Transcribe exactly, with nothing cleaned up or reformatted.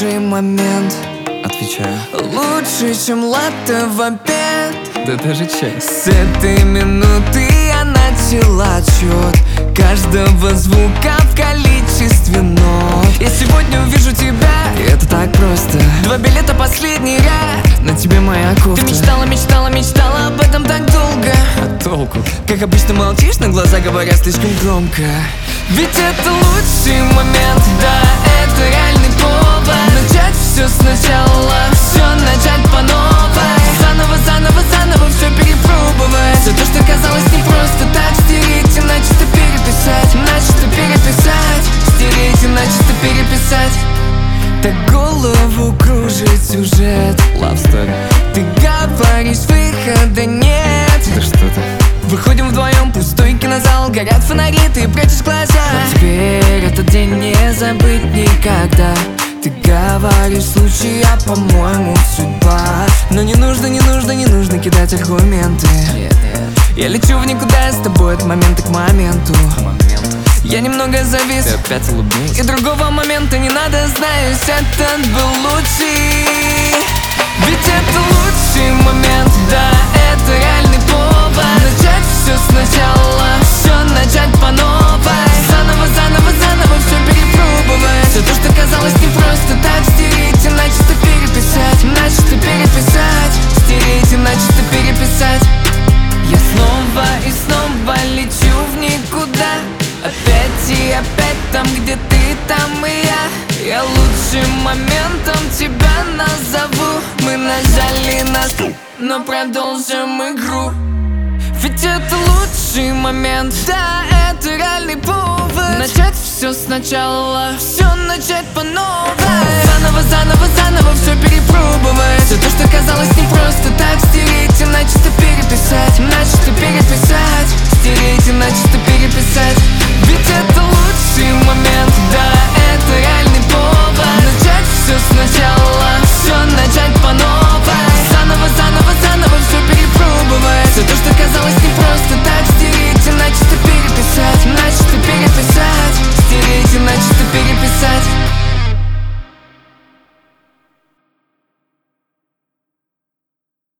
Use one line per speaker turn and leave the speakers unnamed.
лучший момент.
Отвечаю.
Лучше, чем латте в обед.
Да даже чай.
С этой минуты я начала отсчет каждого звука в количестве нот. Я сегодня увижу тебя, и это так просто. Два билета, последний ряд, на тебе моя кофта. Ты мечтала, мечтала, мечтала об этом так долго.
А толку?
Как обычно молчишь, но глаза говорят слишком громко. Ведь это лучший момент, да, это реальный повод начать все сначала, все начать по новой. Заново, заново, заново все перепробовать. Все то, что казалось не просто так, стереть и начисто переписать. Начисто переписать, стереть и начисто переписать. Так голову кружит сюжет.
Love story.
Ты говоришь, выхода нет.
Да что ты?
Выходим вдвоем, пустой кинозал, горят фонари, ты прячешь глаза. Но теперь этот день не забыть никогда. Ты говоришь, случай, а по-моему судьба. Но не нужно, не нужно, не нужно кидать аргументы.
Нет, нет.
Я лечу в никуда с тобой от момента к моменту.
Момент.
Я немного завис.
Ты опять улыбнись.
И другого момента не надо, знаю, этот был лучший. Ведь это лучший момент, да, это реальный повод начать все сначала, все начать по новой. Заново, заново, заново все перепробовать. Все то, что казалось не просто так, стереть и начисто переписать. Начисто переписать, стереть и начисто переписать. Я снова и снова лечу в никуда. Опять и опять там, где ты, там и я. Я лучшим моментом тебя назову. Мы нажали на стоп, но продолжим игру. Ведь это лучший момент, да, это реальный повод начать все сначала, все начать по новой. Заново, заново, заново все перепробовать. Все то, что казалось не просто так, стереть и начисто переписать. Начисто переписать.